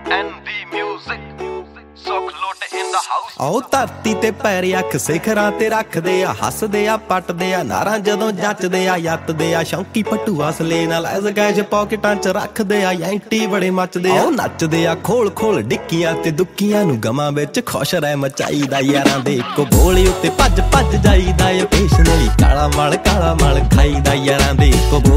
ਆਓ ਧਰਤੀ ਤੇ ਪੈਰ ਅੱਖ ਸਿਖਰਾਂ ਤੇ ਰੱਖਦੇ ਆ, ਹੱਸਦੇ ਆ ਪੱਟਦੇ ਆ ਨਾਰਾਂ ਜਦੋਂ ਜੱਚਦੇ ਆ, ਯੱਤਦੇ ਆ ਸ਼ੌਂਕੀ ਪਟੂਆ ਸਲੇ ਨਾਲ ਐਜ਼ ਕੈਸ਼ ਪੌਕਟਾਂ ਚ ਰੱਖਦੇ ਆ, ਯੈਂਟੀ ਬੜੇ ਮੱਚਦੇ ਆ, ਨੱਚਦੇ ਆ ਖੋਲ ਖੋਲ ਡਿੱਕੀਆਂ ਤੇ ਦੁੱਕੀਆਂ ਨੂੰ ਗਮਾਂ ਵਿੱਚ ਖੁਸ਼ ਰਹਿ ਮਚਾਈਦਾ, ਯਾਰਾਂ ਦੇ ਇੱਕੋ ਬੋਲੀ ਉੱਤੇ ਭੱਜ ਭੱਜ ਜਾਈਦਾ, ਓਕੇਸ਼ਨਲੀ ਕਾਲਾ ਮਲ ਖਾਈਦਾ, ਯਾਰਾਂ ਦੇ ਇੱਕੋ